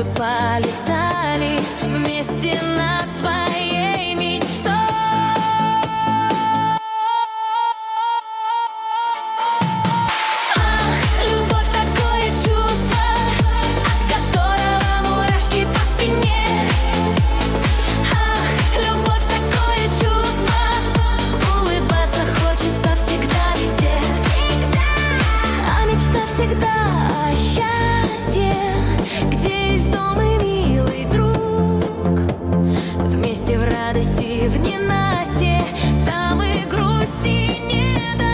бы полетали вместе над твоей мечтой. Ах, любовь такое чувство, от которого мурашки по спине. Ах, любовь такое чувство, улыбаться хочется всегда везде. А мечта всегда о счастье, где есть дом и милый друг. Вместе в радости, в ненастье, там и грусти не дадут.